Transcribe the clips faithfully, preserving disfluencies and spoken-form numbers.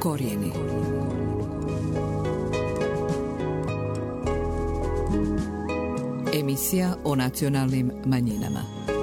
Korijeni. Emisija o nacionalnim manjinama.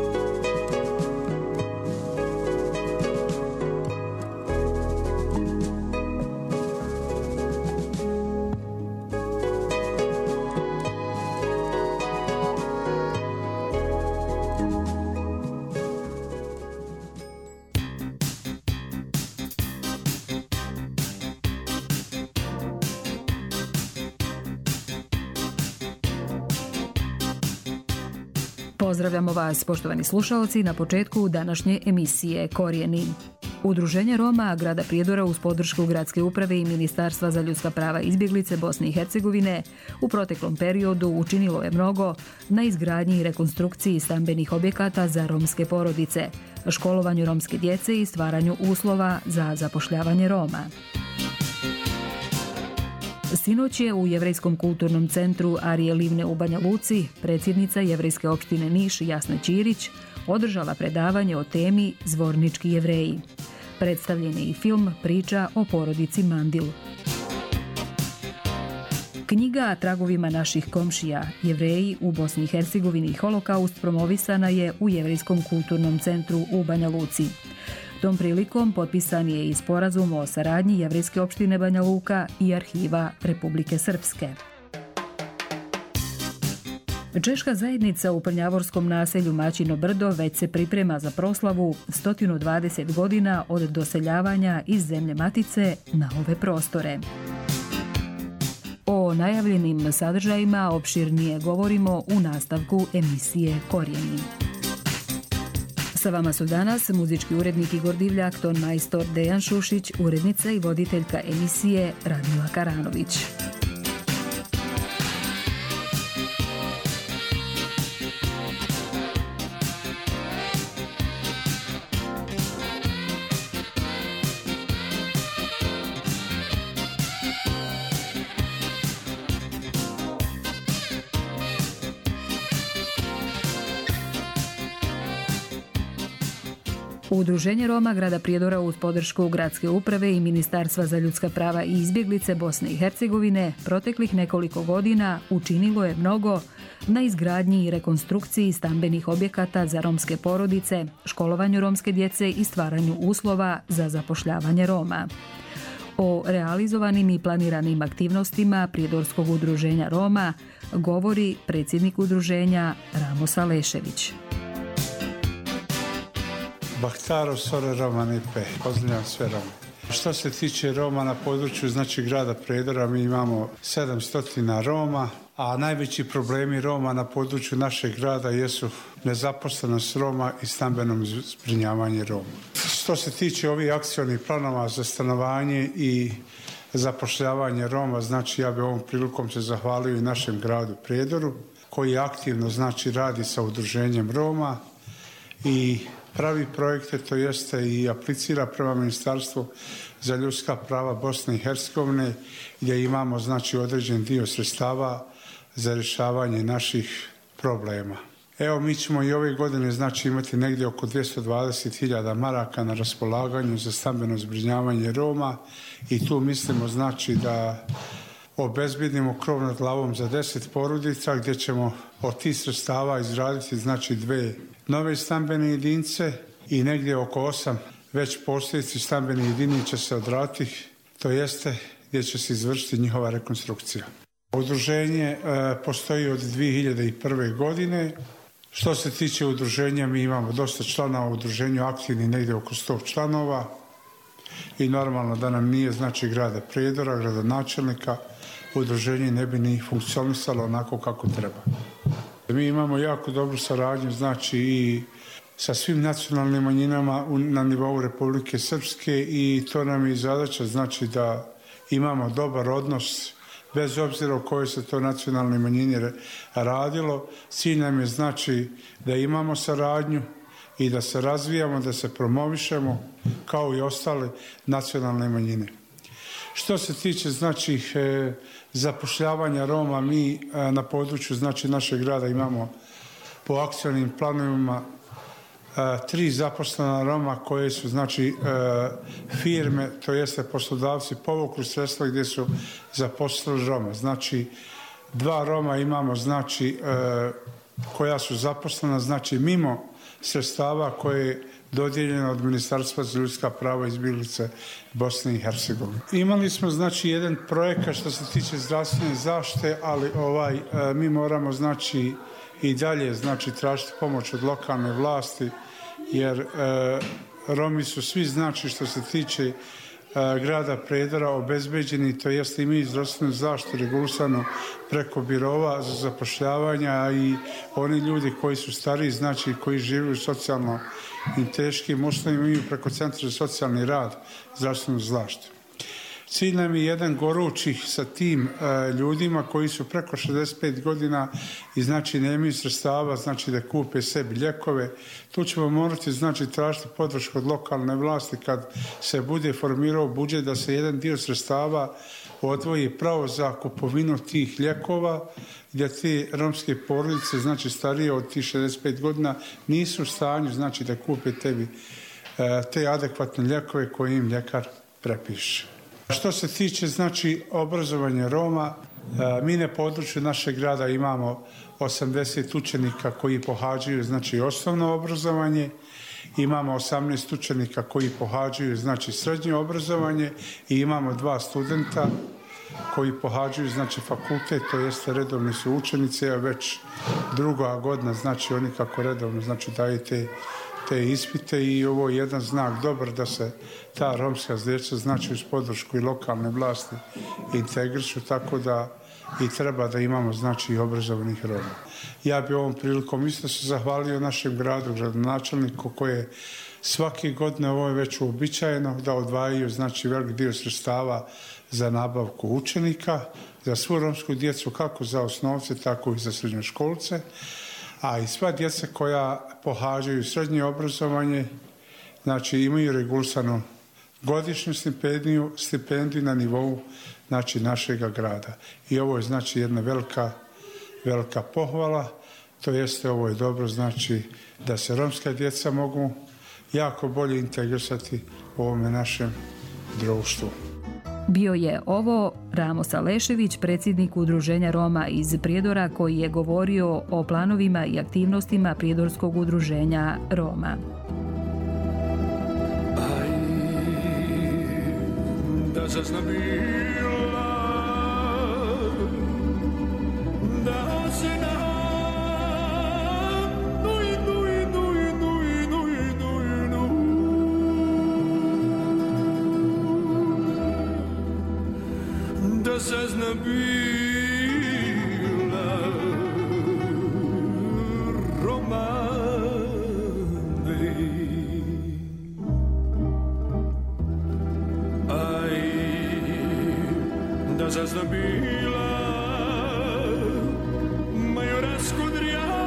Pozdravljamo vas, poštovani slušalci, na početku današnje emisije Korijeni. Udruženje Roma grada Prijedora uz podršku Gradske uprave i Ministarstva za ljudska prava i izbjeglice Bosne i Hercegovine u proteklom periodu učinilo je mnogo na izgradnji i rekonstrukciji stambenih objekata za romske porodice, školovanju romske djece i stvaranju uslova za zapošljavanje Roma. Sinoć je u Jevrejskom kulturnom centru Arije Livne u Banja Luci predsjednica Jevrejske opštine Niš Jasna Ćirić održala predavanje o temi Zvornički Jevreji. Predstavljen je i film Priča o porodici Mandil. Knjiga Tragovima naših komšija, Jevreji u Bosni i Hercegovini i Holokaust promovisana je u Jevrejskom kulturnom centru u Banja Luci. Tom prilikom potpisan je i sporazum o saradnji Jevrejske opštine Banja Luka i Arhiva Republike Srpske. Češka zajednica u Prnjavorskom naselju Maćino Brdo već se priprema za proslavu sto dvadeset godina od doseljavanja iz zemlje matice na ove prostore. O najavljenim sadržajima opširnije govorimo u nastavku emisije Korijeni. Sa vama su danas muzički urednik Igor Divljak, ton majstor Dejan Šušić, urednica i voditeljka emisije Radmila Karanović. Udruženje Roma grada Prijedora uz podršku Gradske uprave i Ministarstva za ljudska prava i izbjeglice Bosne i Hercegovine proteklih nekoliko godina učinilo je mnogo na izgradnji i rekonstrukciji stambenih objekata za romske porodice, školovanju romske djece i stvaranju uslova za zapošljavanje Roma. O realizovanim i planiranim aktivnostima Prijedorskog udruženja Roma govori predsjednik udruženja Ramos Alešević. Bahtaro Sore Roma Nipe, pozdravljam sve Rome. Što se tiče Roma na području znači grada Prijedora, mi imamo sedamsto Roma, a najveći problemi Roma na području našeg grada jesu nezaposlenost Roma i stambeno zbrinjavanje Roma. Što se tiče ovih akcionih planova za stanovanje i zapošljavanje Roma, znači ja bih ovom prilikom se zahvalio i našem gradu Prijedoru, koji aktivno znači radi sa udruženjem Roma i pravi projekte, to jeste i aplicira prema Ministarstvu za ljudska prava Bosne i Hercegovine, gdje imamo znači određen dio sredstava za rješavanje naših problema. Evo, mi ćemo i ove godine znači imati negdje oko dvjesto dvadeset hiljada maraka na raspolaganju za stambeno zbrinjavanje Roma i tu mislimo znači da obezbjedimo krov nad glavom za deset porodica, gdje ćemo od tih sredstava izraditi znači dve nove stambene jedinice i negdje oko osam već postojećih stambenih jedinica će se odraditi, to jeste gdje će se izvršiti njihova rekonstrukcija. Udruženje e, postoji od dvije hiljade prve. godine. Što se tiče udruženja, mi imamo dosta članova u udruženju, aktivni negdje oko sto članova i normalno da nam nije znači grada Prijedora, gradonačelnika, udruženje ne bi ni funkcionisalo onako kako treba. Mi imamo jako dobru saradnju znači i sa svim nacionalnim manjinama na nivou Republike Srpske i to nam je zadaća znači da imamo dobar odnos bez obzira o kojoj se to nacionalnoj manjini radilo. Cilj nam je znači da imamo saradnju i da se razvijamo, da se promovišemo kao i ostale nacionalne manjine. Što se tiče znači e, zapošljavanja Roma, mi e, na području znači našeg grada imamo po akcionim planovima tri zaposlena Roma koje su, znači, firme, to jeste poslodavci, povukli sredstva gdje su zaposlili Roma. Znači, dva Roma imamo, znači, koja su zaposlena, znači, mimo sredstava koje je dodijeljeno od Ministarstva za ljudska prava i izbjeglice Bosne i Hercegovine. Imali smo, znači, jedan projekat što se tiče zdravstvene zaštite, ali ovaj, mi moramo, znači, i dalje, znači, tražiti pomoć od lokalne vlasti, jer e, Romi su svi, znači, što se tiče e, grada Prijedora obezbeđeni, to jeste imaju zdravstvenu zaštitu regulisano preko birova za zapošljavanja i oni ljudi koji su stariji, znači, koji žive u socijalno i teškim uslovima imaju preko Centra za socijalni rad zdravstvenu zaštitu. Cilj nam je jedan gorući sa tim e, ljudima koji su preko šezdeset pet godina i, znači, nemaju sredstava, znači, da kupe sebi lijekove. Tu ćemo morati, znači, tražiti podršku od lokalne vlasti kad se bude formirao budžet da se jedan dio sredstava odvoji pravo za kupovinu tih lijekova, gdje te romske porodice, znači, starije od tih šezdeset pet godina nisu u stanju, znači, da kupe tebi e, te adekvatne lijekove koje im ljekar prepiše. Što se tiče, znači, obrazovanja Roma, mi na području našeg grada imamo osamdeset učenika koji pohađaju, znači, osnovno obrazovanje, imamo osamnaest učenika koji pohađaju, znači, srednje obrazovanje i imamo dva studenta koji pohađaju, znači, fakultet, to jeste redovni su učenici, a već druga godina, znači, oni kako redovno, znači, daju te te ispite i ovo je jedan znak dobar da se ta romska djeca, znači, uz podršku i lokalne vlasti integrišu, tako da i treba da imamo, znači, i obrazovanih Roma. Ja bi ovom prilikom isto se zahvalio našem gradu, gradonačelniku, koji je svake godine, ovo je već uobičajeno, da odvajaju, znači, velik dio sredstava za nabavku učenika, za svu romsku djecu, kako za osnovce, tako i za srednjoškolce, a i sva djeca koja pohađaju srednje obrazovanje, znači, imaju regulisanu godišnju stipendiju, stipendiju na nivou, znači, našega grada. I ovo je, znači, jedna velika, velika pohvala, to jeste, ovo je dobro, znači, da se romska djeca mogu jako bolje integrisati u ovome našem društvu. Bio je ovo Ramos Alešević, predsjednik Udruženja Roma iz Prijedora, koji je govorio o planovima i aktivnostima Prijedorskog udruženja Roma. Aj, da saznam bila, da se na da sazna bila Romane. Aj, da sazna bila majorasko drjavja.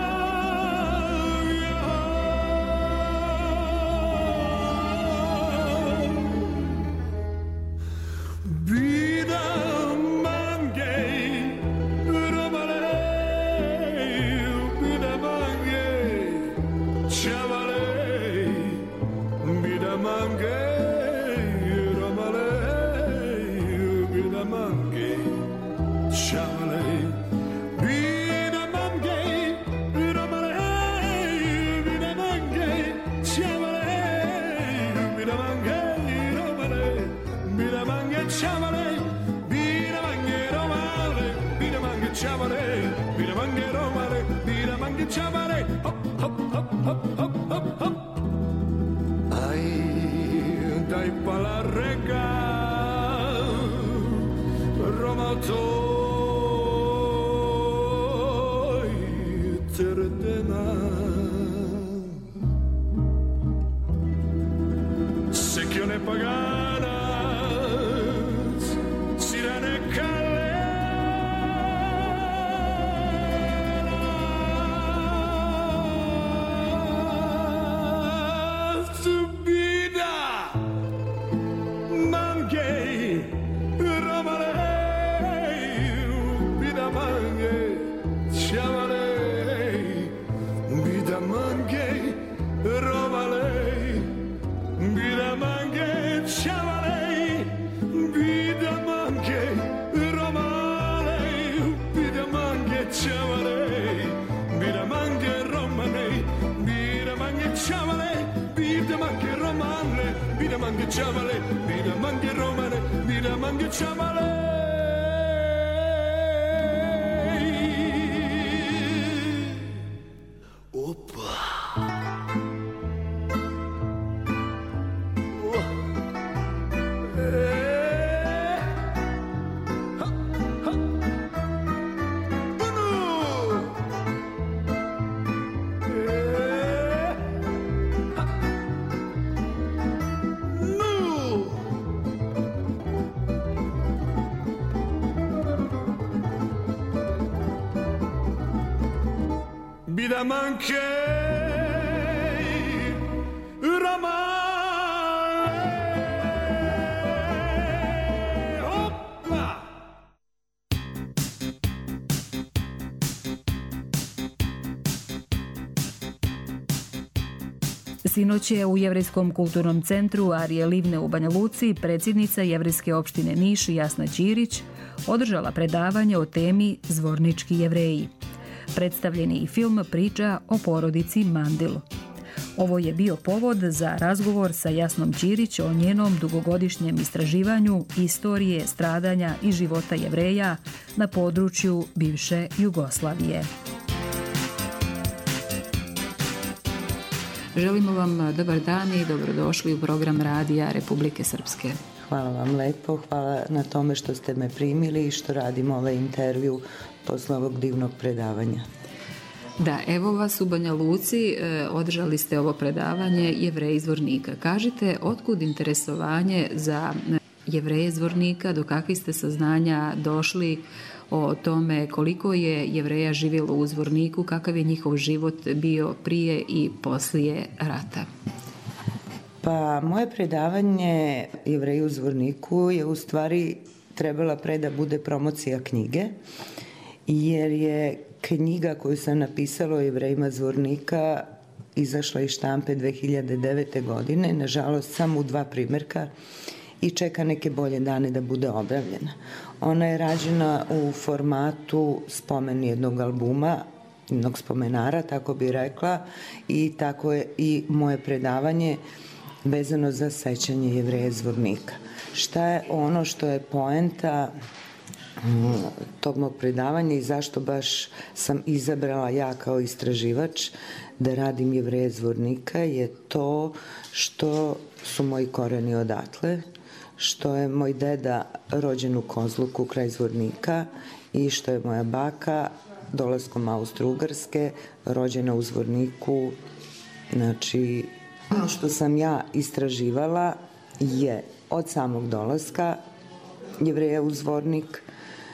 Ay, dai pala rega Roma toj terdena Secchione pagana Sirene calena ciavalei, vida manche romalei, vida manche ciavalei, vida manche romanei, vida manche ciavalei, vida manche romane, vida manche ciavalei, vida manche romane, vida manche ciavalei. Vida manche romane. Oppa! Sinoć je u Jevrejskom kulturnom centru Arije Livne u Banja Luci predsjednica Jevrejske opštine Niš Jasna Ćirić održala predavanje o temi Zvornički Jevreji. Predstavljeni film priča o porodici Mandil. Ovo je bio povod za razgovor sa Jasnom Ćirić o njenom dugogodišnjem istraživanju istorije, stradanja i života Jevreja na području bivše Jugoslavije. Želimo vam dobar dan i dobrodošli u program Radija Republike Srpske. Hvala vam lepo, hvala na tome što ste me primili i što radimo ovaj intervju posle ovog divnog predavanja. Da, evo vas u Banja Luci, održali ste ovo predavanje Jevreji Zvornika. Kažite, otkud interesovanje za Jevreje Zvornika, do kakvih ste saznanja došli o tome koliko je Jevreja živjelo u Zvorniku, kakav je njihov život bio prije i poslije rata? Pa, moje predavanje Jevreji u Zvorniku je u stvari trebala pre da bude promocija knjige, jer je knjiga koju sam napisala o Jevrejima Zvornika izašla iz štampe dve hiljade devete. godine, nažalost samo u dva primjerka i čeka neke bolje dane da bude objavljena. Ona je rađena u formatu spomen jednog albuma, jednog spomenara, tako bi rekla, i tako je i moje predavanje vezano za sećanje Jevreja Zvornika. Šta je ono što je poenta tog mog predavanja i zašto baš sam izabrala ja kao istraživač da radim Jevreje Zvornika je to što su moji koreni odatle, što je moj deda rođen u Kozluku kraj Zvornika i što je moja baka dolaskom Austro-Ugarske rođena u Zvorniku. Znači, ono što sam ja istraživala je od samog dolaska Jevreja u Zvornik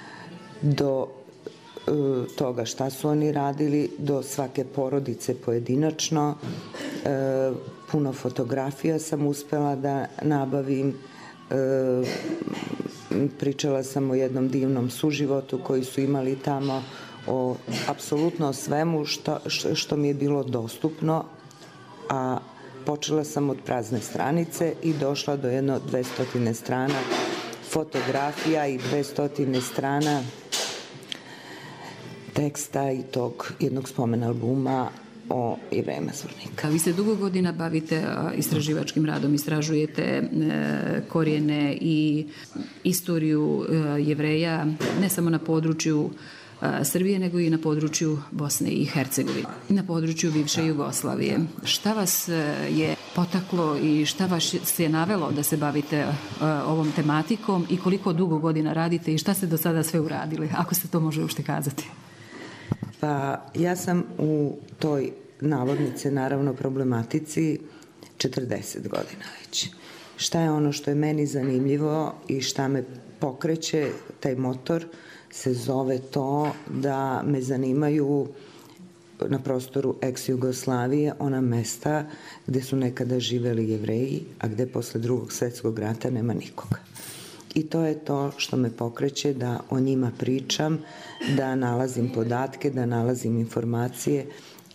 do e, toga šta su oni radili, do svake porodice pojedinačno. E, puno fotografija sam uspela da nabavim. E, pričala sam o jednom divnom suživotu koji su imali tamo, o apsolutno svemu što, što mi je bilo dostupno, a počela sam od prazne stranice i došla do jedno dvestotine strana fotografija i dvestotine strana teksta i tog jednog spomen albuma o Jevrejima Zvornika. Vi se dugo godina bavite istraživačkim radom, istražujete korijene i istoriju Jevreja, ne samo na području Srbije, nego i na području Bosne i Hercegovine, na području bivše Jugoslavije. Šta vas je potaklo i šta vas je navelo da se bavite ovom tematikom i koliko dugo godina radite i šta ste do sada sve uradili, ako se to može uopšte kazati? Pa ja sam u toj navodnice, naravno, problematici četrdeset godina već. Šta je ono što je meni zanimljivo i šta me pokreće, taj motor, se zove to da me zanimaju na prostoru ex-Jugoslavije ona mesta gde su nekada živeli Jevreji, a gde posle drugog svjetskog rata nema nikoga. I to je to što me pokreće da o njima pričam, da nalazim podatke, da nalazim informacije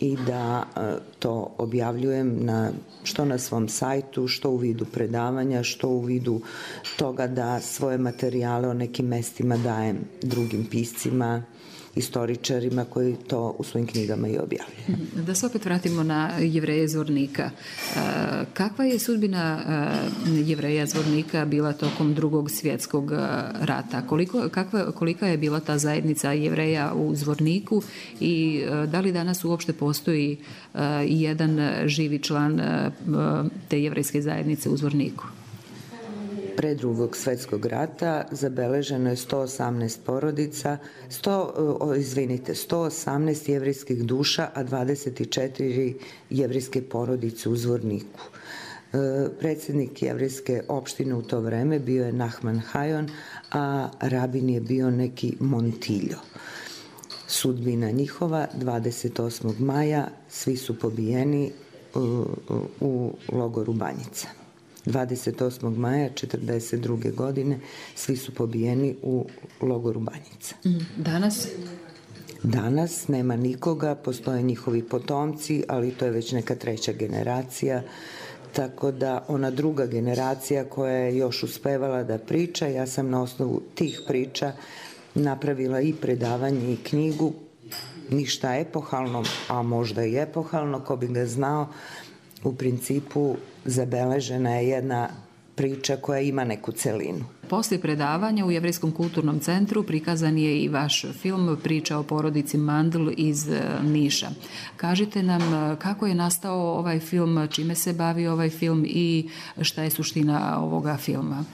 i da to objavljujem na, što na svom sajtu, što u vidu predavanja, što u vidu toga da svoje materijale o nekim mestima dajem drugim piscima, istoričarima koji to u svojim knjigama i objavljaju. Da se opet vratimo na Jevreje Zvornika. Kakva je sudbina Jevreja Zvornika bila tokom Drugog svjetskog rata? Koliko, kakva, kolika je bila ta zajednica Jevreja u Zvorniku i da li danas uopšte postoji jedan živi član te jevrejske zajednice u Zvorniku? Pre Drugog svjetskog rata zabeleženo je sto osamnaest porodica, sto, izvinite, sto osamnaest jevrejskih duša, a dvadeset četiri jevrejske porodice u Zvorniku. Predsjednik jevrejske opštine u to vreme bio je Nahman Hajon, a rabin je bio neki Montiljo. Sudbina njihova dvadeset osmog maja, svi su pobijeni u, u logoru Banjica. dvadeset osmog maja četrdeset druge godine svi su pobijeni u logoru Banjica. Danas? Danas nema nikoga, postoje njihovi potomci, ali to je već neka treća generacija, tako da ona druga generacija koja je još uspevala da priča, ja sam na osnovu tih priča napravila i predavanje i knjigu, ništa epohalno, a možda i epohalno, ko bi ga znao. U principu zabeležena je jedna priča koja ima neku celinu. Poslije predavanja u Jevrejskom kulturnom centru prikazan je i vaš film Priča o porodici Mandl iz Niša. Kažite nam kako je nastao ovaj film, čime se bavi ovaj film i šta je suština ovoga filma?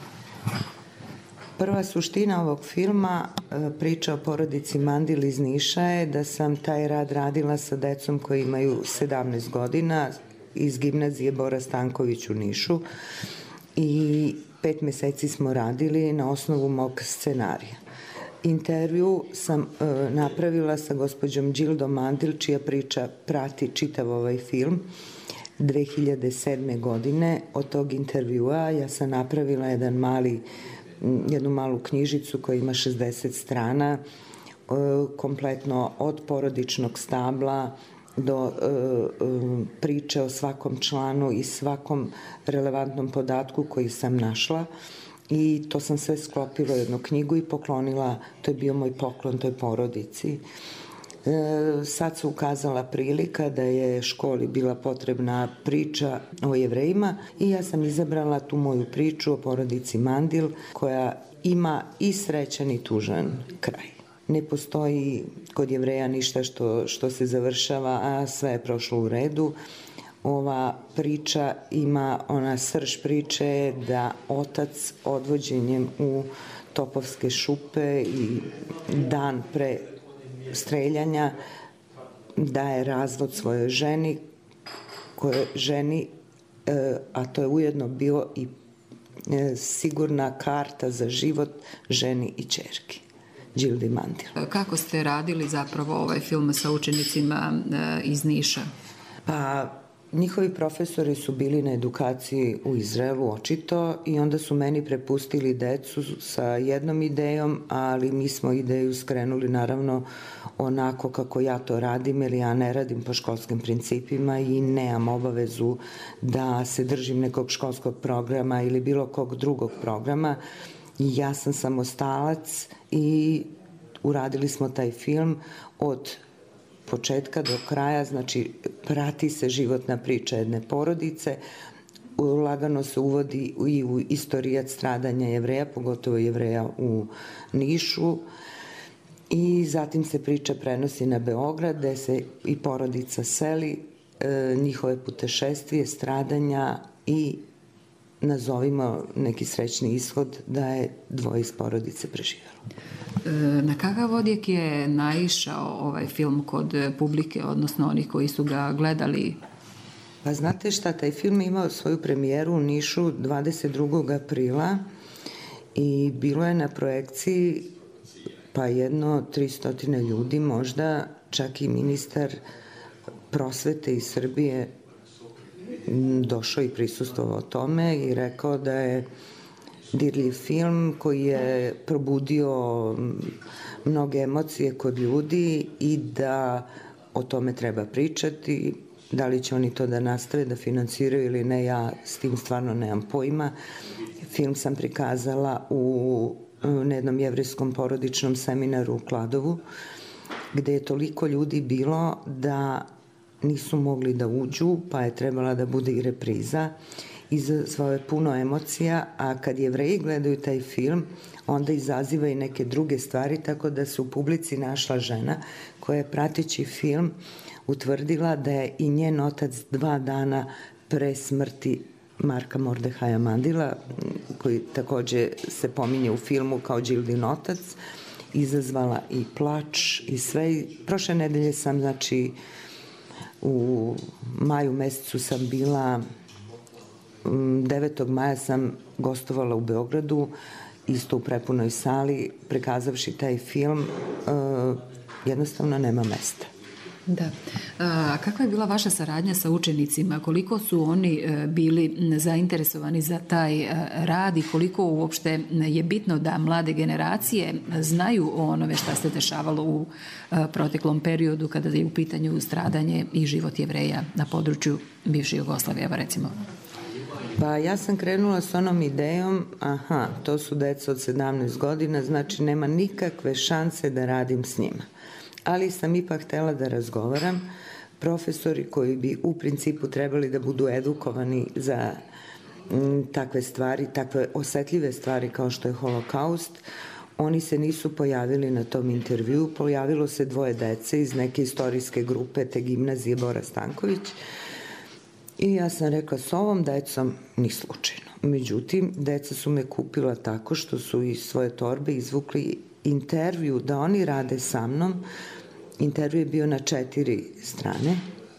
Prva suština ovog filma, Priča o porodici Mandl iz Niša, je da sam taj rad radila sa decom koji imaju sedamnaest godina, iz gimnazije Bora Stanković u Nišu i pet meseci smo radili na osnovu mog scenarija. Intervju sam e, napravila sa gospođom Đildom Mandl, čija priča prati čitav ovaj film dve hiljade sedme. godine. Od tog intervjua ja sam napravila jedan mali, jednu malu knjižicu koja ima šezdeset strana, e, kompletno od porodičnog stabla do e, e, priče o svakom članu i svakom relevantnom podatku koji sam našla i to sam sve sklopila u jednu knjigu i poklonila, to je bio moj poklon toj porodici. E, sad se ukazala prilika da je školi bila potrebna priča o Jevrejima i ja sam izabrala tu moju priču o porodici Mandl koja ima i srećan i tužan kraj. Ne postoji kod Jevreja ništa što, što se završava, a sve je prošlo u redu. Ova priča ima, ona srž priče da otac odvođenjem u Topovske šupe i dan pre streljanja daje razvod svojoj ženi, koje ženi, a to je ujedno bio i sigurna karta za život ženi i ćerki. Đildi Mandl. Kako ste radili zapravo ovaj film sa učenicima iz Niša? Pa, njihovi profesori su bili na edukaciji u Izraelu, očito, i onda su meni prepustili decu sa jednom idejom, ali mi smo ideju skrenuli naravno onako kako ja to radim, jer ja ne radim po školskim principima i nemam obavezu da se držim nekog školskog programa ili bilo kog drugog programa. Ja sam samostalac i uradili smo taj film od početka do kraja, znači prati se životna priča jedne porodice, lagano se uvodi i u istorijat stradanja Jevreja, pogotovo Jevreja u Nišu, i zatim se priča prenosi na Beograd, gde se i porodica seli, e, njihove putešestvije, stradanja i nazovimo neki srećni ishod da je dvoje iz porodice preživjelo. Na kakav odjek je naišao ovaj film kod publike, odnosno onih koji su ga gledali? Pa znate šta, taj film je imao svoju premijeru u Nišu dvadeset drugog aprila i bilo je na projekciji pa jedno tristo ljudi, možda čak i ministar prosvete iz Srbije došao i prisustvovao tome i rekao da je dirljiv film koji je probudio mnoge emocije kod ljudi i da o tome treba pričati. Da li će oni to da nastave, da finansiraju ili ne, ja s tim stvarno nemam pojma. Film sam prikazala u, na jednom jevrejskom porodičnom seminaru u Kladovu, gde je toliko ljudi bilo da nisu mogli da uđu, pa je trebala da bude i repriza. Izazvao je puno emocija, a kad Jevreji gledaju taj film, onda izaziva i neke druge stvari, tako da se u publici našla žena koja je prateći film utvrdila da je i njen otac dva dana pre smrti Marka Mordehaja Mandila, koji takođe se pominje u filmu kao Đildin otac, izazvala i plač i sve. Prošle nedelje sam, znači, u maju mesecu sam bila, devetog maja sam gostovala u Beogradu, isto u prepunoj sali, prikazavši taj film, jednostavno nema mesta. Da. A kakva je bila vaša saradnja sa učenicima? Koliko su oni bili zainteresovani za taj rad i koliko uopšte je bitno da mlade generacije znaju o onome šta se dešavalo u proteklom periodu kada je u pitanju stradanje i život Jevreja na području bivše Jugoslavije, evo recimo? Pa ja sam krenula s onom idejom, aha, to su deca od sedamnaest godina, znači nema nikakve šanse da radim s njima. Ali sam ipak htela da razgovaram. Profesori koji bi u principu trebali da budu edukovani za m, takve stvari, takve osetljive stvari kao što je holokaust, oni se nisu pojavili na tom intervju. Pojavilo se dvoje dece iz neke istorijske grupe te gimnazije Bora Stanković i ja sam rekla s ovom decom ni slučajno. Međutim, deca su me kupila tako što su iz svoje torbe izvukli intervju da oni rade sa mnom. Intervju je bio na četiri strane,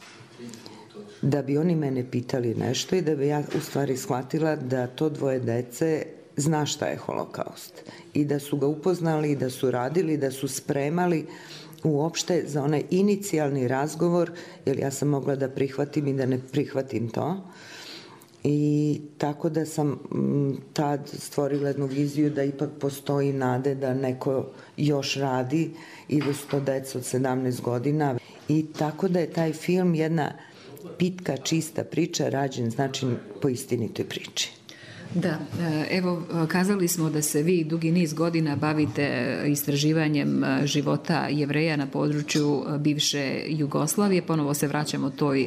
da bi oni mene pitali nešto i da bi ja u stvari shvatila da to dvoje dece zna šta je holokaust i da su ga upoznali, da su radili, da su spremali uopšte za onaj inicijalni razgovor, jer ja sam mogla da prihvatim i da ne prihvatim to. I tako da sam tad stvorila jednu viziju da ipak postoji nade da neko još radi i da su to deca od sedamnaest godina. I tako da je taj film jedna pitka, čista priča, rađen, znači, po istinitoj priči. Da, evo, kazali smo da se vi dugi niz godina bavite istraživanjem života Jevreja na području bivše Jugoslavije. Ponovo se vraćamo toj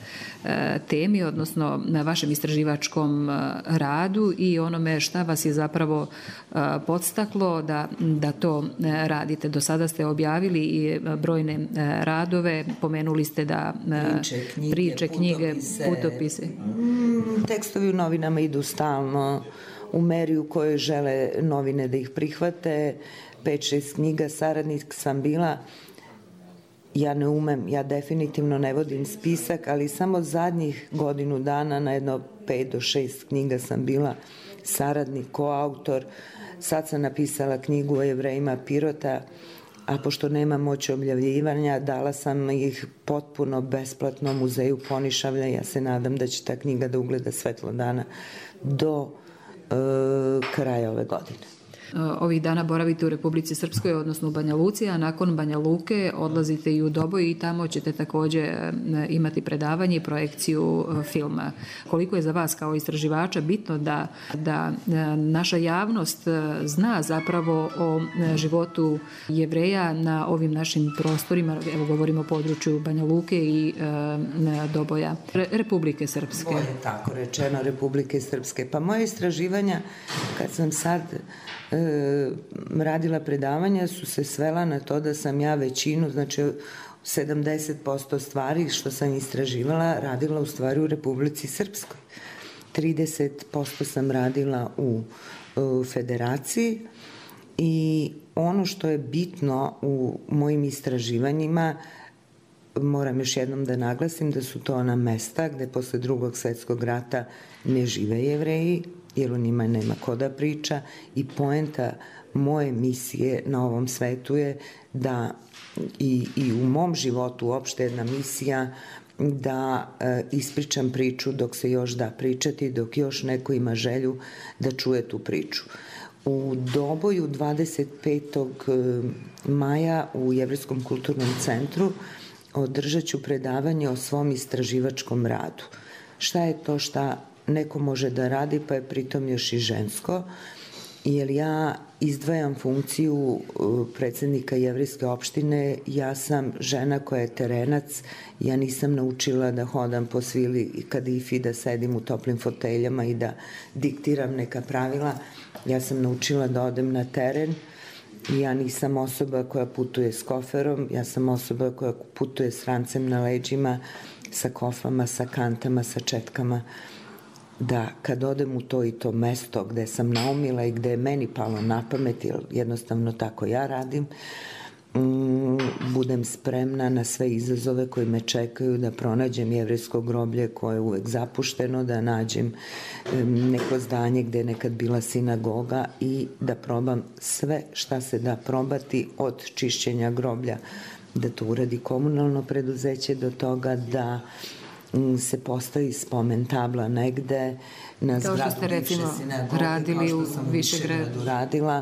temi, odnosno na vašem istraživačkom radu i onome šta vas je zapravo podstaklo da, da to radite. Do sada ste objavili i brojne radove, pomenuli ste da priče, knjige, priče, knjige putopise. putopise. Tekstovi u novinama idu stalno u meri u kojoj žele novine da ih prihvate. pet šest knjiga, saradnik sam bila. Ja ne umem, ja definitivno ne vodim spisak, ali samo zadnjih godinu dana na jedno pet do šest knjiga sam bila saradnik, koautor. Sad sam napisala knjigu o Jevrejima Pirota, a pošto nema moći objavljivanja, dala sam ih potpuno besplatno muzeju Ponišavlja. Ja se nadam da će ta knjiga da ugleda svetlo dana do e, kraja ove godine. Ovih dana boravite u Republici Srpskoj, odnosno u Banja Luci, a nakon Banja Luke odlazite i u Doboj i tamo ćete takođe imati predavanje i projekciju filma. Koliko je za vas kao istraživača bitno da, da naša javnost zna zapravo o životu Jevreja na ovim našim prostorima, evo govorimo o području Banja Luke i Doboja, Republike Srpske. Bolje tako rečeno, Republike Srpske. Pa moje istraživanja, kad sam sad E, radila predavanja, su se svela na to da sam ja većinu, znači sedamdeset posto stvari što sam istraživala radila u stvari u Republici Srpskoj. trideset posto sam radila u, u Federaciji i ono što je bitno u mojim istraživanjima, moram još jednom da naglasim da su to ona mesta gde posle drugog svetskog rata ne žive Jevreji, jer o njima nema ko da priča i poenta moje misije na ovom svetu je da i, i u mom životu uopšte jedna misija da e, ispričam priču dok se još da pričati, dok još neko ima želju da čuje tu priču. U Doboju dvadeset petog maja u Jevrejskom kulturnom centru održat ću predavanje o svom istraživačkom radu. Šta je to šta neko može da radi, pa je pritom još i žensko, jer ja izdvajam funkciju predsednika jevrejske opštine, ja sam žena koja je terenac, ja nisam naučila da hodam po svili kadifi, da sedim u toplim foteljama i da diktiram neka pravila, ja sam naučila da odem na teren. Ja nisam osoba koja putuje s koferom, ja sam osoba koja putuje s rancem na leđima, sa kofama, sa kantama, sa četkama, da kad odem u to i to mesto gde sam naumila i gde je meni palo na pamet, jer jednostavno tako ja radim, budem spremna na sve izazove koji me čekaju, da pronađem jevrejsko groblje koje je uvek zapušteno, da nađem neko zdanje gde je nekad bila sinagoga i da probam sve šta se da probati, od čišćenja groblja, da to uradi komunalno preduzeće, do toga da se postavi spomen tabla negde na zgradu bivše sinagoge, kao što ste recimo radili u Višegradu. Radila.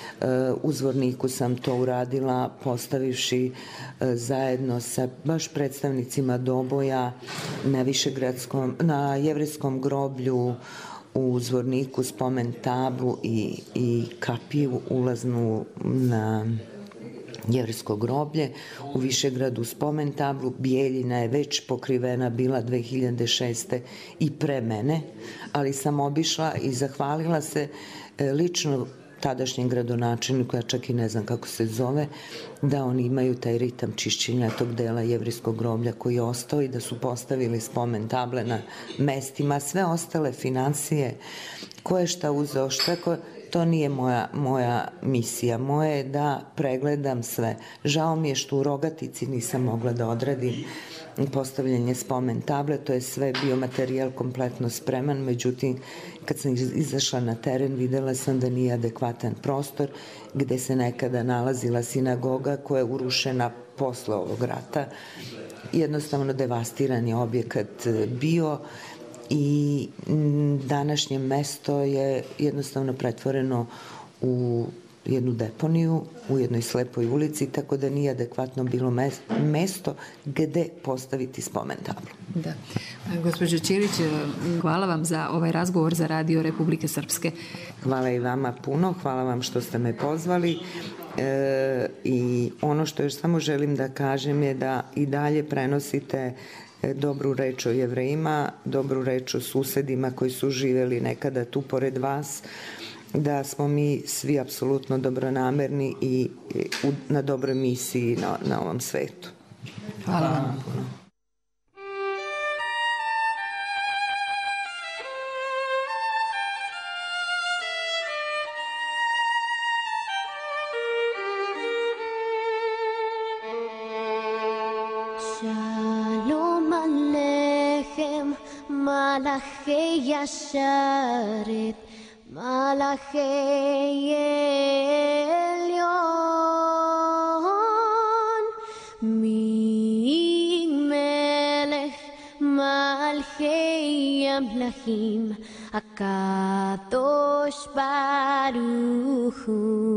U Zvorniku sam to uradila, postavivši zajedno sa baš predstavnicima Doboja na Višegradskom, na jevrejskom groblju u Zvorniku spomen tablu i, i kapiju ulaznu na jevrejsko groblje. U Višegradu spomen tablu, Bijeljina je već pokrivena bila dve hiljade šeste. i pre mene, ali sam obišla i zahvalila se lično tadašnjem gradonačelniku, ja čak i ne znam kako se zove, da oni imaju taj ritam čišćenja tog dela jevrejskog groblja koji je ostao i da su postavili spomen table na mestima. Sve ostale financije, ko je šta uzeo, šta ko... To nije moja, moja misija. Moje je da pregledam sve. Žao mi je što u Rogatici nisam mogla da odradim postavljanje spomen table, to je sve bio materijal kompletno spreman, međutim, kad sam izašla na teren, videla sam da nije adekvatan prostor, gde se nekada nalazila sinagoga koja je urušena posle ovog rata. Jednostavno devastiran je objekat bio i današnje mesto je jednostavno pretvoreno u jednu deponiju u jednoj slepoj ulici, tako da nije adekvatno bilo mesto gde postaviti spomen tablu. Da. Gospođo Ćirić, hvala vam za ovaj razgovor za Radio Republike Srpske. Hvala i vama puno, hvala vam što ste me pozvali. E, i ono što još samo želim da kažem je da i dalje prenosite dobru reč o Jevrejima, dobru reč o susedima koji su živeli nekada tu pored vas, da smo mi svi apsolutno dobronamerni i na dobroj misiji na, na ovom svetu. Hvala vam puno. Malachei Yasharet, Malachei Elyon, Min Melech, Malchei Amlachim, Akadosh Baruch Hu.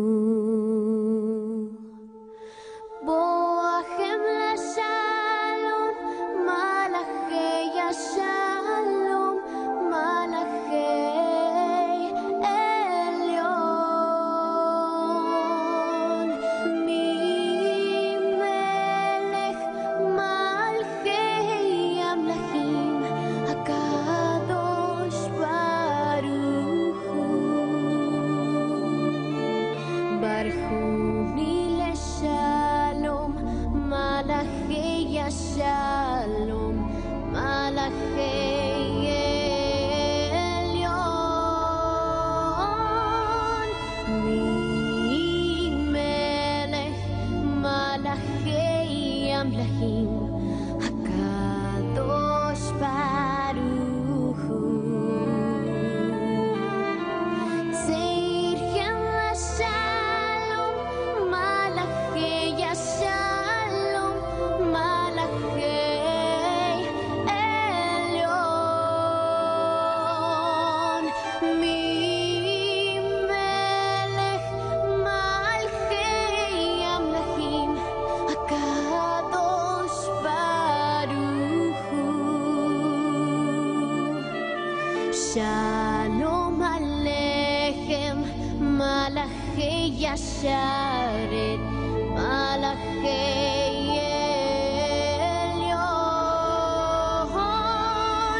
Boachem LaShalom, Malachei Yasharet, Malachei Elyon, Mimelech Malchei Amlachim, Hakadosh Baruch Hu. Baruch malache yasharet, malache elyon,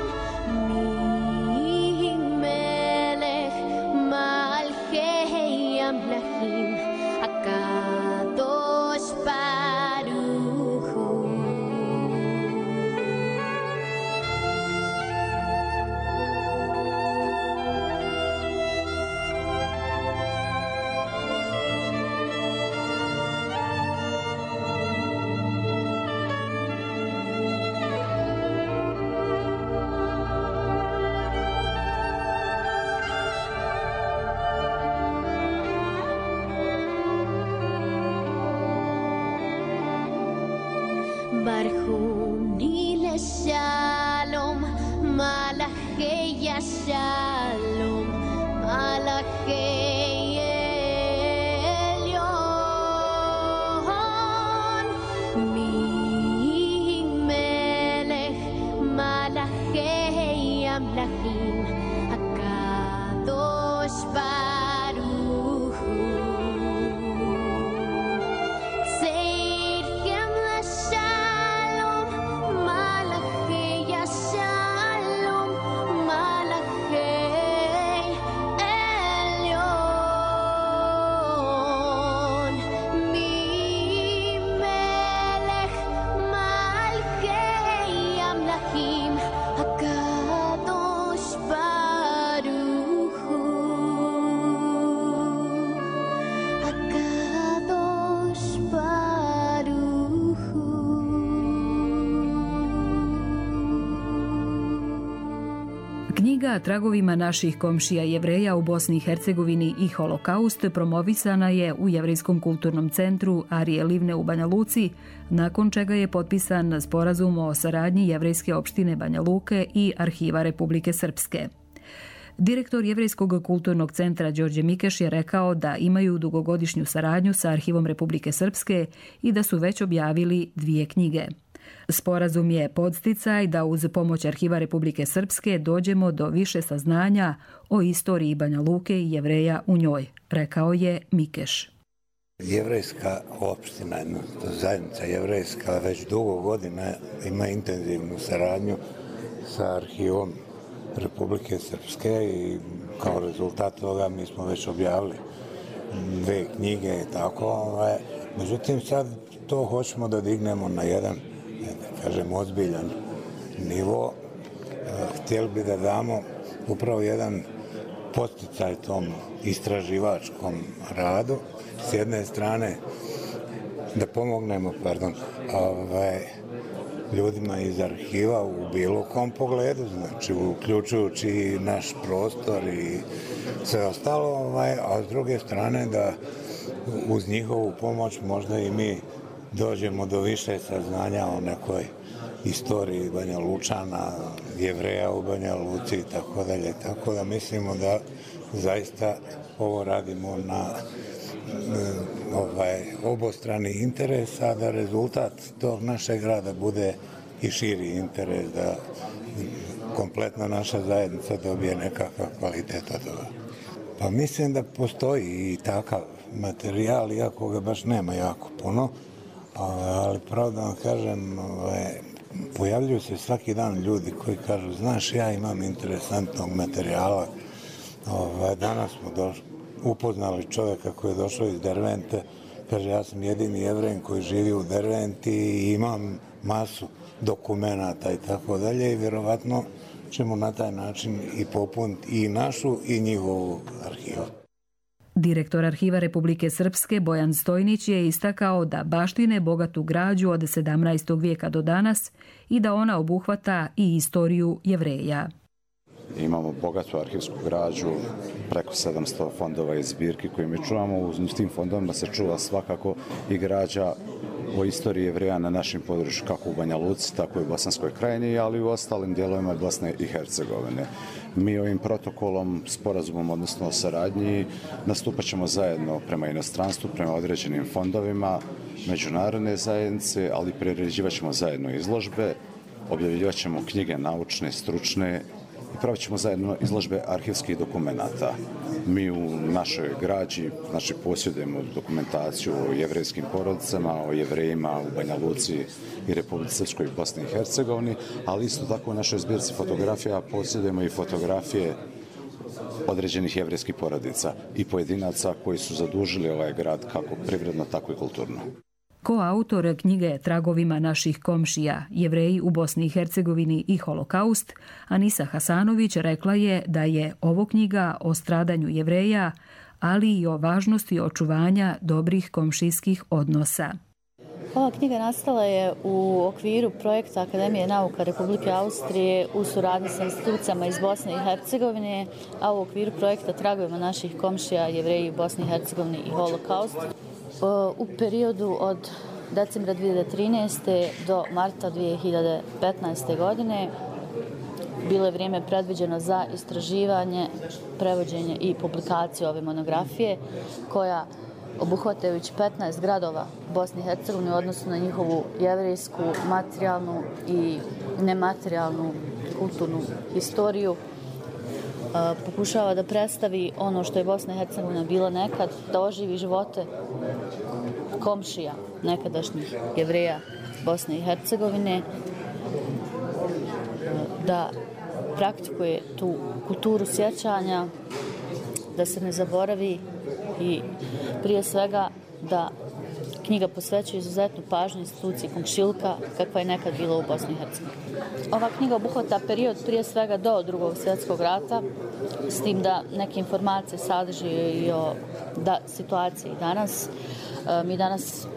mi melech malchei amlachim, hakadosh baruch hu. Barhuni leshalom, malachei yashalom, malachei elyon, mi melech malachei amlachim, hakadosh baruch hu. Seirchem leshalom, malachei yashalom, malachei elyon, mi melech malchei amlachim, hakadosh baruch hu, hakadosh baruch hu. Knjiga Tragovima naših komšija Jevreja u Bosni i Hercegovini i Holokaust promovisana je u Jevrejskom kulturnom centru Arije Livne u Banja Luci, nakon čega je potpisan sporazum o saradnji Jevrejske opštine Banja Luke i Arhiva Republike Srpske. Direktor Jevrejskog kulturnog centra Đorđe Mikeš je rekao da imaju dugogodišnju saradnju sa Arhivom Republike Srpske i da su već objavili dvije knjige. Sporazum je podsticaj da uz pomoć Arhiva Republike Srpske dođemo do više saznanja o istoriji Banja Luke i Jevreja u njoj, rekao je Mikeš. Jevrejska opština, zajednica jevrejska, već dugo godina ima intenzivnu saradnju sa Arhivom Republike Srpske i kao rezultat toga mi smo već objavili dve knjige i tako. Ovaj. Međutim, sad to hoćemo da dignemo na jedan, da kažem, ozbiljan nivo. Htjeli bi da damo upravo jedan podsticaj tom istraživačkom radu. S jedne strane da pomognemo, pardon, ovaj, ljudima iz arhiva u bilo kom pogledu, znači uključujući i naš prostor i sve ostalo, ovaj, a s druge strane da uz njihovu pomoć možda i mi dođemo do više saznanja o nekoj istoriji Banja Lučana, Jevreja u Banja Luci i tako dalje. Tako da mislimo da zaista ovo radimo na ovaj, obostrani interes, a da rezultat tog našeg rada bude i širi interes, da kompletna naša zajednica dobije nekakav kvalitet od toga. Pa mislim da postoji i takav materijal, iako ga baš nema jako puno, ali pravo da vam kažem, pojavljuju se svaki dan ljudi koji kažu, znaš, ja imam interesantnog materijala. Danas smo došli, upoznali čovjeka koji je došao iz Dervente, kaže, ja sam jedini Jevrej koji živi u Derventi i imam masu dokumenata i tako dalje i vjerovatno ćemo na taj način i popuniti i našu i njihovu arhivu. Direktor Arhiva Republike Srpske Bojan Stojnić je istakao da baštine bogatu građu od sedamnaestog vijeka do danas i da ona obuhvata i istoriju Jevreja. Imamo bogatu arhivsku građu, preko sedamsto fondova i zbirki koje mi čuvamo. U tim fondovima se čuva svakako i građa o istoriji Jevreja na našim području, kako u Banja Luci, tako i u Bosanskoj krajini, ali i u ostalim dijelovima Bosne i Hercegovine. Mi ovim protokolom, sporazumom, odnosno saradnji, nastupat ćemo zajedno prema inostranstvu, prema određenim fondovima međunarodne zajednice, ali priređivat ćemo zajedno izložbe, objavljivat ćemo knjige naučne, stručne i pravit ćemo zajedno izložbe arhivskih dokumenata. Mi u našoj građi znači, posjedujemo dokumentaciju o jevrejskim porodicama, o jevrejima u Banja Luci i Republici Srpskoj i Bosni i Hercegovini, ali isto tako u našoj zbirci fotografija posjedujemo i fotografije određenih jevrejskih porodica i pojedinaca koji su zadužili ovaj grad kako privredno, tako i kulturno. Koautor knjige Tragovima naših komšija, Jevreji u Bosni i Hercegovini i Holokaust, Anisa Hasanović rekla je da je ovo knjiga o stradanju Jevreja, ali i o važnosti očuvanja dobrih komšijskih odnosa. Ova knjiga nastala je u okviru projekta Akademije nauka Republike Austrije u suradnji sa institucijama iz Bosne i Hercegovine, a u okviru projekta Tragovima naših komšija, Jevreji u Bosni i Hercegovini i Holokaust. U periodu od decembra dvije hiljade trinaeste. do marta dvije hiljade petnaeste. godine bilo je vrijeme predviđeno za istraživanje, prevođenje i publikaciju ove monografije, koja obuhvatajući petnaest gradova Bosne i Hercegovine u odnosu na njihovu jevrejsku, materijalnu i nematerijalnu kulturnu historiju, pokušava da predstavi ono što je Bosna i Hercegovina bila nekad, da oživi živote komšija nekadašnjih Jevreja Bosne i Hercegovine, da praktikuje tu kulturu sjećanja, da se ne zaboravi i prije svega da knjiga posvećuje izuzetnu pažnju instituciji komšiluka kakva je nekad bila u Bosni i Hercegovini. Ova knjiga obuhvata period prije svega do Drugog svjetskog rata, s tim da neke informacije sadrži i o da, situaciji danas. E, mi danas e,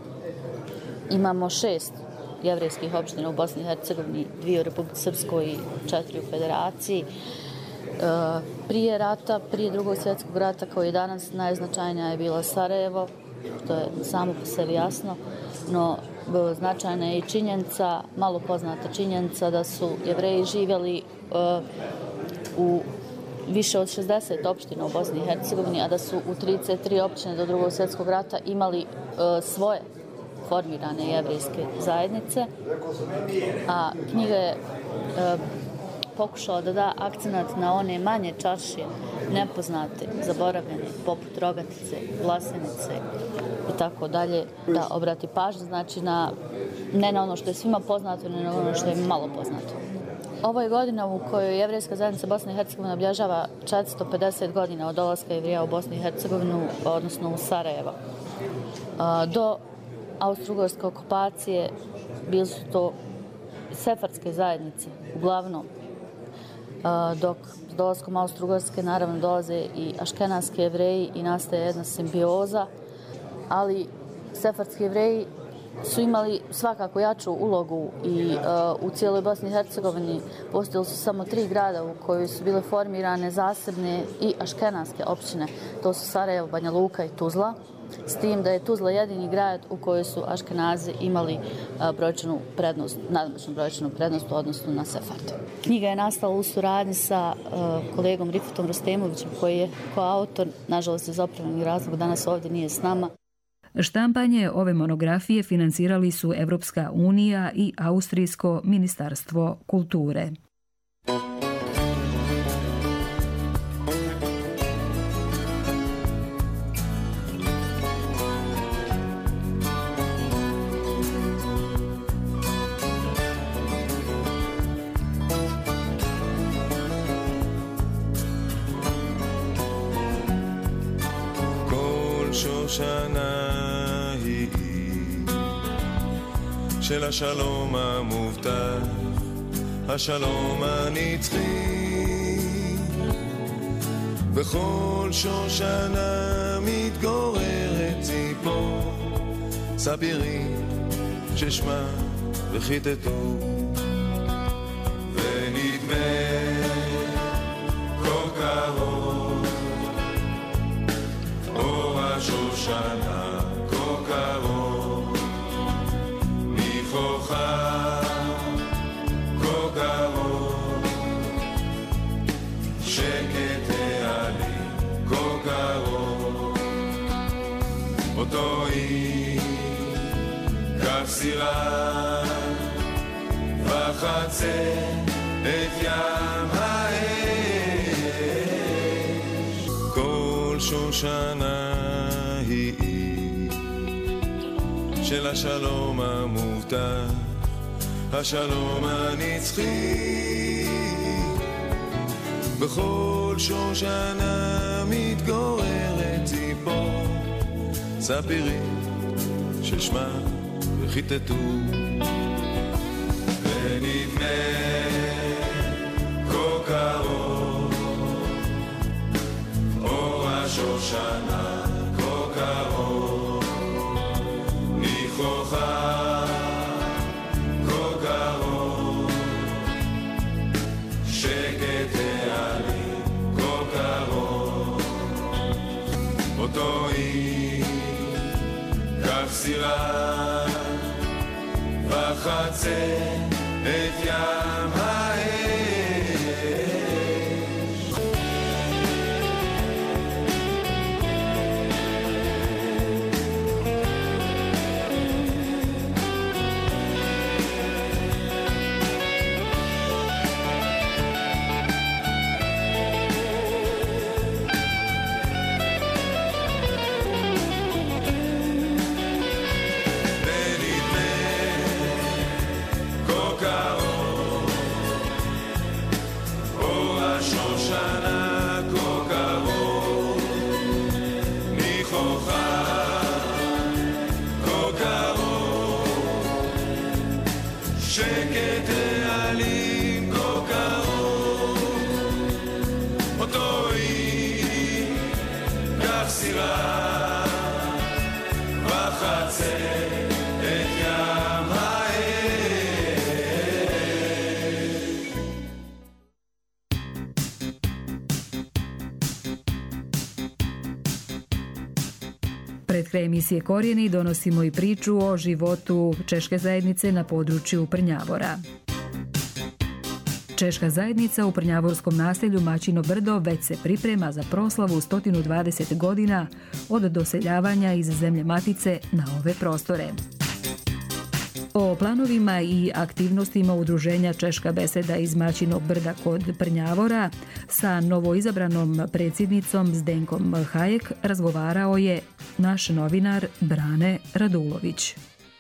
imamo šest jevrejskih opština u Bosni i Hercegovini, dvije u Republici Srpskoj i četiri u Federaciji. E, prije rata, prije Drugog svjetskog rata, kao i danas, najznačajnija je bila Sarajevo, to je samo po sebi jasno, no značajna je i činjenica, malo poznata činjenica, da su Jevreji živjeli uh, u više od šezdeset opština u Bosni i Hercegovini, a da su u trideset tri opštine do Drugog svjetskog rata imali uh, svoje formirane jevrejske zajednice, a knjiga je uh, pokušala da da akcenat na one manje čaršije, nepoznate, zaboravljene, poput Rogatice, Vlasenice i tako dalje, da obrati pažnju, znači na, ne na ono što je svima poznato, ne na ono što je malo poznato. Ovo je godina u kojoj jevrejska zajednica Bosne i Hercegovine obilježava četiristo pedeset godina od dolaska Jevrija u Bosnu i Hercegovinu, odnosno u Sarajevo. Do austro-ugarske okupacije bili su to sefardske zajednice, uglavnom, dok s dolaskom Austro-Ugarske naravno dolaze i aškenaski Jevreji i nastaje jedna simbioza, ali sefardski Jevreji su imali svakako jaču ulogu i uh, u cijeloj Bosni i Hercegovini postojali su samo tri grada u kojoj su bile formirane zasebne i aškenaske općine. To su Sarajevo, Banja Luka i Tuzla, s tim da je Tuzla jedini grad u kojoj su Aškenazi imali uh, brojčanu prednost, nadmoćnu brojčanu prednost u odnosu na Sefarde. Knjiga je nastala u suradnji sa uh, kolegom Rifatom Rostemovićem, koji je koautor, nažalost iz opravdanih razloga danas ovdje nije s nama. Štampanje ove monografije financirali su Evropska unija i Austrijsko ministarstvo kulture. שושנה היא של השלום המובטח, השלום הנצחי. בכל שושנה מתגוררת ציפור, סבירים ששמה וחיטטו, ונדמה כה קרוב אור השושנה, כה קרוב מכוחה, כה קרוב שקט העלים, כה קרוב אותו היא כסירה וחצה את ים העין. השושנה היא של השלום המובטח, השלום הנצחי. בכל שושנה מתגוררת ציפור ספירית ששמה וחיטטו, ונדמה כה קרוב אור השושנה, כה קרוב ניחוחה, כה קרוב שקט העלים, כה קרוב אותו היא כך סירה וחצה את ים האש. שקט העלים כה קרוב, אותו היא כך סירה וחצה את ים האש. Pred kraj emisije Korijeni donosimo i priču o životu češke zajednice na području Prnjavora. Češka zajednica u prnjavorskom naselju Mačino Brdo već se priprema za proslavu sto dvadeset godina od doseljavanja iz zemlje matice na ove prostore. O planovima i aktivnostima udruženja Češka beseda iz Mačinog Brda kod Prnjavora sa novoizabranom predsjednicom Zdenkom Hajek razgovarao je naš novinar Brane Radulović.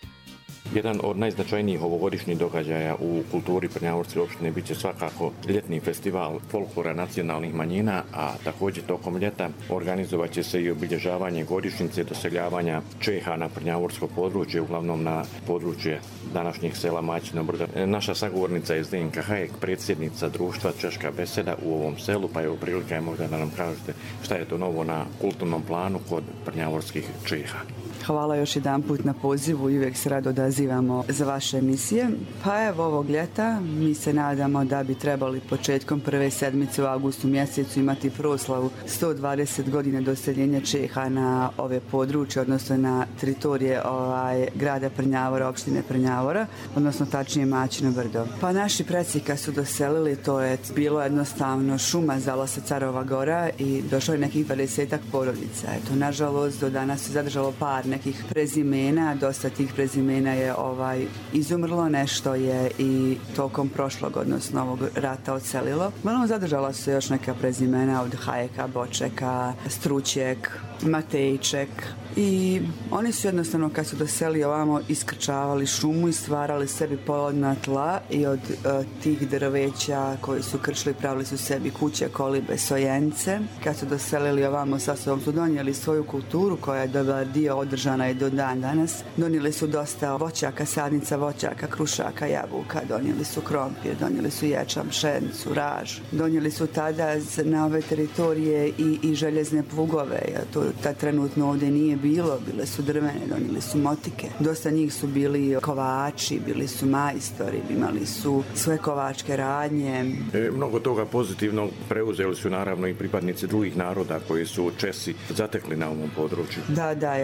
Jedan od najznačajnijih ovogodišnjih događaja u kulturi Prnjavorske opštine bit će svakako ljetni festival folklora nacionalnih manjina, a također tokom ljeta organizovat će se i obilježavanje godišnjice doseljavanja Čeha na Prnjavorsko područje, uglavnom na područje današnjih sela Mačino Brdo. Naša sagovornica je Zdenka Hajek, predsjednica društva Češka beseda u ovom selu, pa evo prilika je možda da nam kažete šta je to novo na kulturnom planu kod prnjavorskih Čeha. Hvala još jedan put na pozivu i uvijek se rado odazivamo za vaše emisije. Pa evo ovog ljeta mi se nadamo da bi trebali početkom prve sedmice u augustu mjesecu imati proslavu sto dvadeset godina doseljenja Čeha na ove područje, odnosno na teritorije ovaj, grada Prnjavora, opštine Prnjavora, odnosno tačnije Mačino Brdo. Pa naši preci kad su doselili, to je bilo jednostavno šuma, zvala se Carova Gora i došlo je nekih dvadesetak porodica. Eto, nažalost, do danas se zadržalo par nekih prezimena, dosta tih prezimena je ovaj izumrlo, nešto je i tokom prošlog, odnosno ovog rata odselilo. Malo zadržala su još neka prezimena od Hajeka, Bočeka, Stručjek, Matejček i oni su jednostavno kad su doseli ovamo iskrčavali šumu i stvarali sebi plodna tla i od uh, tih drveća koji su krčili pravili su sebi kuće, kolibe, sojence. Kad su doselili ovamo sa sobom su donijeli svoju kulturu koja je dobar dio održana i do dan danas. Donijeli su dosta voćaka, sadnica voćaka, krušaka, jabuka, donijeli su krompir, donijeli su ječam, pšenicu, raž. Donijeli su tada na ove teritorije i, i željezne plugove. To ta trenutno ovdje nije bilo, bile su drvene, donijeli su motike. Dosta njih su bili kovači, bili su majstori, imali su sve kovačke radnje. E, mnogo toga pozitivno preuzeli su naravno i pripadnici drugih naroda koji su Česi zatekli na ovom području. Da, da, jednostavno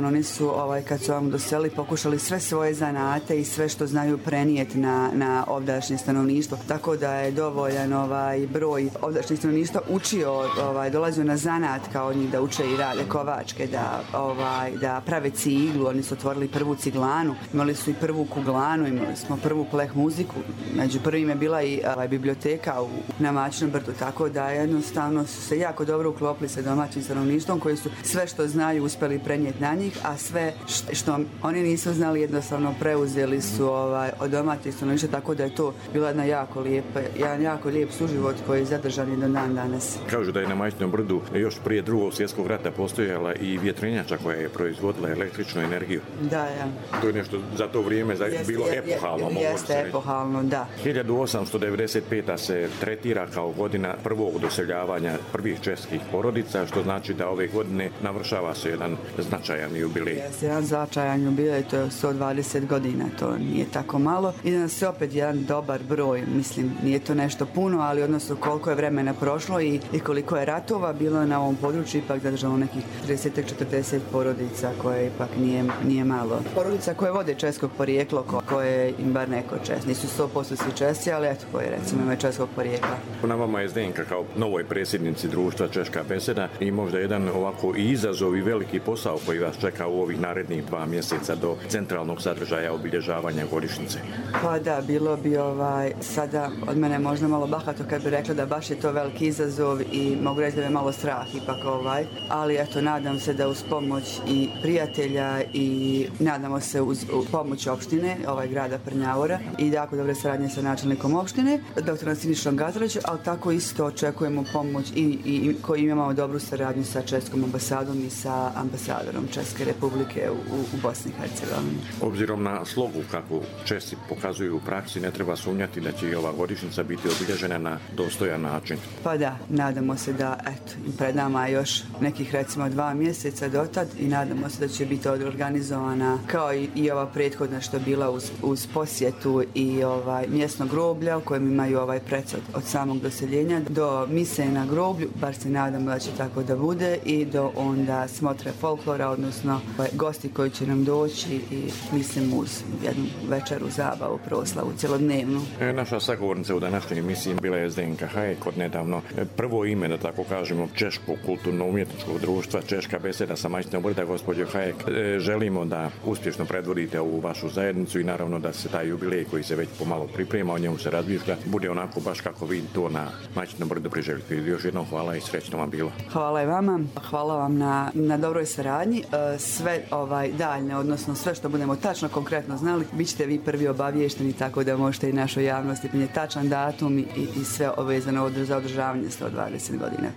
jednostavno oni su, ovaj, kad su vam doseli, pokušali sve svoje zanate i sve što znaju prenijeti na, na ovdašnje stanovništvo. Tako da je dovoljan ovaj broj ovdašnjih stanovništva učio, ovaj, dolazio na zanat kao njih, da uče i rade kovačke, da, ovaj, da prave ciglu. Oni su otvorili prvu ciglanu, imali su i prvu kuglanu, imali smo prvu pleh muziku. Među prvim je bila i ovaj, biblioteka u, na Mačinom brdu, tako da jednostavno su se jako dobro uklopili sa domaćim stanovništvom koji su sve što znaju uspjeli prenijeti na njih, a sve što, što oni nisu znali jednostavno preuzeli su ovaj, od domaćih stanovništva, tako da je to bila jedna jako lijepa, jedan jako lijep suživot koji je zadržan i do dan danas. Kažu da je na Mačinom brdu još prije drugog svjetskog rata postojala i vjetrenjača koja je proizvodila električnu energiju. Da, ja. To je nešto za to vrijeme za, jeste, bilo epohalno. Je, jeste epohalno, da. hiljadu osamsto devedeset peta. se tretira kao godina prvog doseljavanja prvih českih porodica, što znači da ove godine navršava se jedan značajan jubilej. Jeste, jedan značajan jubilej, to je sto dvadeset godina, to nije tako malo. I da se opet jedan dobar broj, mislim, nije to nešto puno, ali odnosno koliko je vremena prošlo i, i koliko je ratova bilo na ovom području, ipak zadržalo nekih trideset do četrdeset porodica, koje ipak nije, nije malo. Porodica koje vode českog porijeklo, ko, koje im bar neko čest. Nisu sto posto svi češći, ali eto, koje recimo imaju českog porijekla. Na vama je Zdenka kao novoj predsjednici društva Češka beseda i možda jedan ovako i izazov i veliki posao koji vas čeka u ovih narednih dva mjeseca do centralnog sadržaja obilježavanja godišnjice. Pa da, bilo bi ovaj, sada od mene možda malo bahato kad bi rekla da baš je to veliki izazov i mogu reći da je malo strah ipak ovaj, ali eto, nadam se da uz pomoć i prijatelja i nadamo se uz, uz pomoć opštine, ovaj grada Prnjavora i jako dobre saradnje sa načelnikom opštine, doktorom Sinišom Gazalićem, ali tako isto očekujemo pomoć i, i, i koji imamo dobru saradnju sa Českom ambasadom i sa ambasadorom Česke republike u, u Bosni i Hercegovini. Obzirom na slogu kako Česi pokazuju u praksi, ne treba sumnjati da će i ova godišnjica biti obilježena na dostojan način. Pa da, nadamo se da, eto, pred nama još nekih recimo dva mjeseca dotad i nadamo se da će biti organizovana kao i, i ova prethodna što je bila uz, uz posjetu i ovaj mjesnog groblja u kojem imaju ovaj predsad od samog doseljenja do mise na groblju, bar se nadamo da će tako da bude, i do onda smotre folklora, odnosno ovaj, gosti koji će nam doći i mislim uz jednu večeru, zabavu, proslavu, cjelodnevnu. E, naša sagovornica u današnjoj emisiji bila je Zdenka Hajek, od nedavno prvo ime, da tako kažemo, Češkog kulturno-umjetničkog društva Češka beseda sa Mačinog brda. Gospođo Hajek, e, želimo da uspješno predvodite ovu vašu zajednicu i naravno da se taj jubilej koji se već pomalo priprema, o njemu se razmišlja, bude onako baš kako vi to na Mačinom brdu priželjite. Još jednom hvala i srećno vam bilo. Hvala i vama, hvala vam na, na dobroj saradnji. E, sve ovaj daljne, odnosno sve što budemo tačno konkretno znali, bit ćete vi prvi obavješteni, tako da možete i našoj javnosti pinje tačan datum i, i sve vezano za održavanje sto dvadeset godina.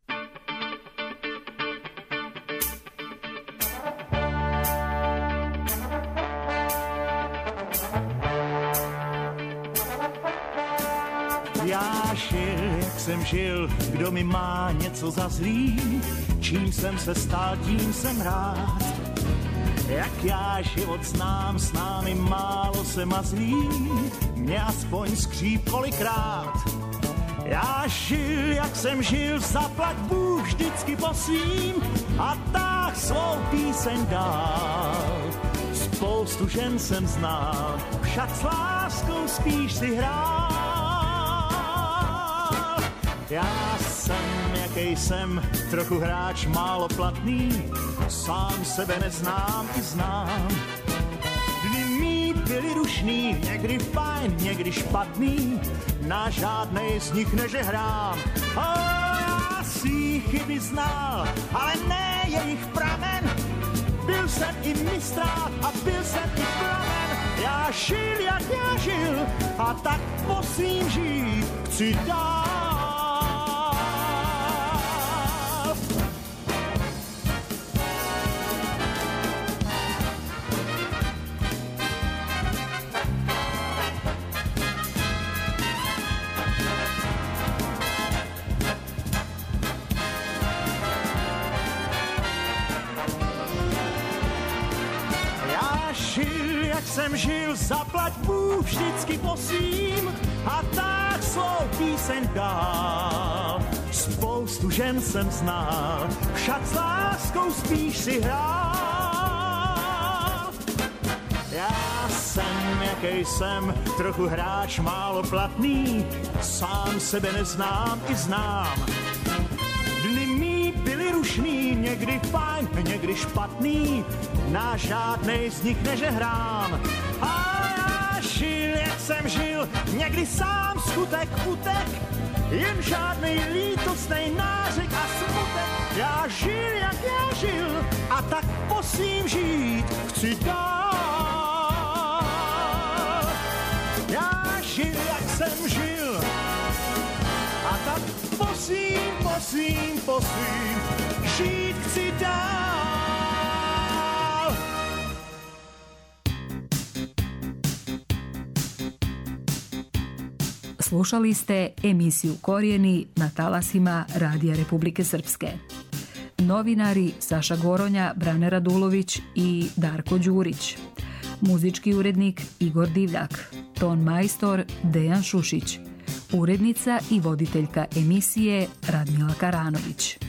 Já žil, jak jsem žil, kdo mi má něco za zlý, čím jsem se stal, tím jsem rád. Jak já život znám, s námi málo se mazlí, mě aspoň skříp kolikrát. Já žil, jak jsem žil, zaplať Bůh vždycky po svým a tak svou píseň dál. Spoustu žen jsem znal, však s láskou spíš si hrál. Já jsem, jakej jsem, trochu hráč málo platný, sám sebe neznám i znám. Dny mý byly rušný, někdy fajn, někdy špatný, na žádnej z nich nežehrám. O, já si chyby znal, ale ne jejich pramen. Byl jsem i mistrát a byl jsem i plamen. Já žil, jak já žil, a tak musím žít, chci dál. Jsem žil, zaplať Bůh vždycky po svým a tak svou píseň dál. Spoustu žen jsem znal, však s láskou spíš si hrál. Já jsem, jakej jsem, trochu hráč málo platný, sám sebe neznám i znám. Dny mý byly rušný, někdy fajn, někdy špatný, na žádnej z nich nežehrám. A já žil, jak jsem žil, někdy sám skutek utek, jen žádnej lítostnej nářek a smutek. Já žil, jak já žil, a tak posím žít chci dál. Já žil, jak jsem žil, a tak posím, posím, posím žít chci dál. Slušali ste emisiju Korijeni na talasima Radija Republike Srpske. Novinari Saša Goronja, Brane Radulović i Darko Đurić. Muzički urednik Igor Divljak. Ton majstor Dejan Šušić. Urednica i voditeljka emisije Radmila Karanović.